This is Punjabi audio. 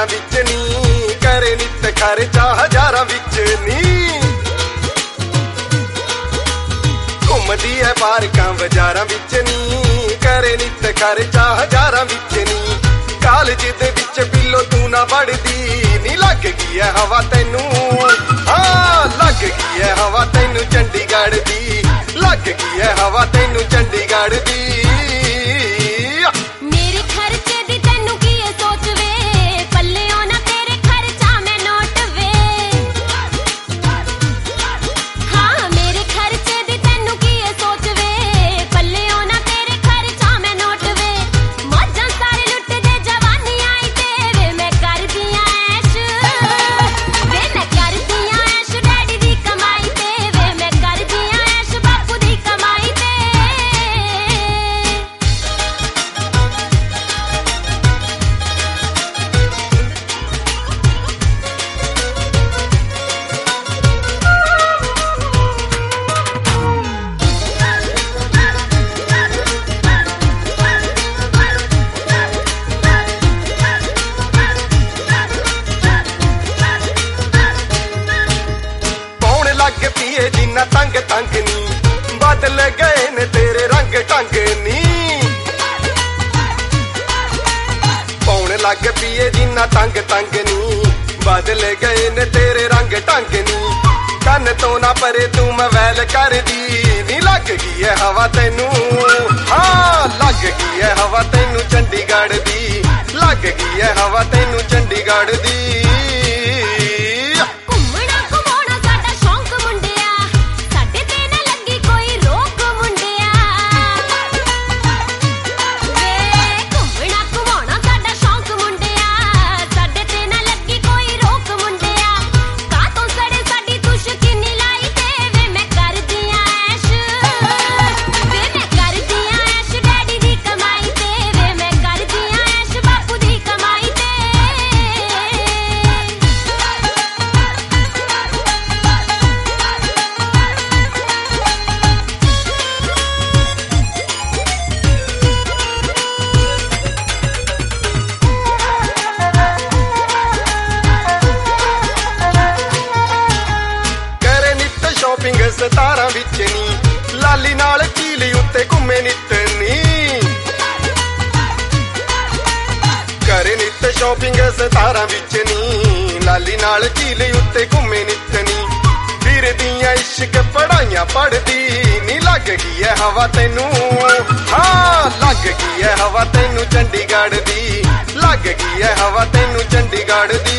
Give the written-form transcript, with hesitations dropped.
ਬਾਜ਼ਾਰਾਂ ਵਿੱਚ ਨੀ, ਕਰੇ ਨਿੱਤ ਖਰਚਾ ਹਜ਼ਾਰਾਂ ਵਿੱਚ ਨੀ। ਘੁੰਮਦੀ ਐ ਪਾਰਕਾਂ ਬਾਜ਼ਾਰਾਂ ਵਿੱਚ ਨੀ, ਕਰੇ ਨਿੱਤ ਖਰਚਾ ਹਜ਼ਾਰਾਂ ਵਿੱਚ ਨੀ। ਕਾਲਜ ਦੇ ਵਿੱਚ ਪੀਲੋ ਤੂੰ ਨਾ ਵੜਦੀ ਨੀ, ਲੱਗ ਗਈ ਐ ਹਵਾ ਤੈਨੂੰ, ਹਾਂ ਲੱਗ ਗਈ ਐ ਹਵਾ ਤੈਨੂੰ ਚੰਡੀਗੜ੍ਹ ਦੀ, ਲੱਗ ਗਈ ਐ ਹਵਾ ਤੈਨੂੰ ਚੰਡੀਗੜ੍ਹ ਦੀ। ਮੇਰੇ ਖਰਚੇ ਦੀ ਤੈਨੂੰ ਕੀ ਐ ਸੋਚ ਵੇ, ਪੱਲਿਓਂ ਨਾ ਤੇਰੇ ਖਰਚਾ ਮੈਂ ਨੋਟ ਵੇ। ਹਾਂ ਮੇਰੇ ਖਰਚੇ ਦੀ ਤੈਨੂੰ ਕੀ ਐ ਸੋਚ ਵੇ, ਪੱਲਿਓਂ ਨਾ ਤੇਰੇ ਖਰਚਾ ਮੈਂ ਨੋਟ ਵੇ। ਮੌਜਾਂ ਸਾਰੇ ਲੁੱਟਦੇ ਜਵਾਨੀ ਆਈ ਤੇ ਵੇ ਮੈਂ ਕਰਦੀ ਆਂ ਐਸ਼, ਵੇ ਮੈਂ ਕਰਦੀ ਆਂ ਐਸ਼ ਡੈਡੀ ਦੀ ਕਮਾਈ ਤੇ, ਵੇ ਮੈਂ ਕਰਦੀ ਆਂ ਐਸ਼ ਬਾਪੂ ਦੀ ਕਮਾਈ ਤੇ। ਪਾਉਣ ਲੱਗ ਪੀਏ ਜਿੰਨਾ ਤੰਗ ਤੰਗ ਨੀ, ਬਦਲ ਗਏ ਨੇ ਤੇਰੇ ਰੰਗ ਢੰਗ ਨੀ। ਪਾਉਣ ਲੱਗ ਪੀਏ ਜਿੰਨਾ ਤੰਗ ਤੰਗ ਨੀ, ਬਦਲ ਗਏ ਨੇ ਤੇਰੇ ਰੰਗ ਢੰਗ ਨੀ। ਕੰਨ ਤੋਂ ਨਾ ਪਰੇ ਤੂੰ ਮਵੈਲ ਕਰਦੀ ਨੀ, ਲੱਗ ਗਈ ਐ ਹਵਾ ਤੈਨੂੰ, ਹਾਂ ਲੱਗ ਗਈ ਐ ਹਵਾ ਤੈਨੂੰ ਚੰਡੀਗੜ੍ਹ ਦੀ, ਲੱਗ ਗਈ ਐ ਹਵਾ ਤੈਨੂੰ ਚੰਡੀਗੜ੍ਹ ਦੀ। ਘੁੰਮਣਾ ਘੁਮਾਉਣਾ ਸਾਡਾ ਸ਼ੌਂਕ ਮੁੰਡਿਆ, ਸਾਡੇ ਤੇ ਨਾ ਲੱਗੀ ਕੋਈ ਰੋਕ ਮੁੰਡਿਆ। ਵੇ ਘੁੰਮਣਾ ਘੁਮਾਉਣਾ ਸਾਡਾ ਸ਼ੌਂਕ ਮੁੰਡਿਆ, ਸਾਡੇ ਤੇ ਨਾ ਲੱਗੀ ਕੋਈ ਰੋਕ ਮੁੰਡਿਆ। ਕਾਹਤੋਂ ਸੜੇ ਸਾਡੀ ਤੁਸ਼ਕੀਨੀ ਲਾਈ ਤੇ ਵੇ ਮੈਂ ਕਰਦੀ ਆਂ ਐਸ਼, ਵੇ ਮੈਂ ਕਰਦੀ ਆਂ ਐਸ਼ ਡੈਡੀ ਦੀ ਕਮਾਈ ਤੇ, ਵੇ ਮੈਂ ਕਰਦੀ ਆਂ ਐਸ਼ ਬਾਪੂ ਦੀ ਕਮਾਈ ਤੇ। ਕਰੇ ਨਿੱਤ ਸ਼ਾਪਿੰਗ ਸਤਾਰਾਂ ਵਿੱਚ ਨੀ, ਲਾਲੀ ਨਾਲ ਝੀਲ ਉੱਤੇ ਘੁੰਮੇ ਨਿੱਤ ਨੀ। ਕਰੇ ਨਿੱਤ ਸ਼ਾਪਿੰਗ ਸਤਾਰਾਂ ਵਿੱਚ ਨੀ, ਲਾਲੀ ਨਾਲ ਝੀਲ ਉੱਤੇ ਘੁੰਮੇ ਨਿੱਤ ਨੀ। ਫਿਰਦੀਆਂ ਇਸ਼ਕ ਪੜਾਈਆਂ ਪੜਦੀ ਨੀ, ਲੱਗ ਗਈ ਐ ਹਵਾ ਤੈਨੂੰ, ਹਾਂ ਲੱਗ ਗਈ ਐ ਹਵਾ ਤੈਨੂੰ ਚੰਡੀਗੜ੍ਹ ਦੀ, ਲੱਗ ਗਈ ਐ ਹਵਾ ਤੈਨੂੰ ਚੰਡੀਗੜ੍ਹ ਦੀ।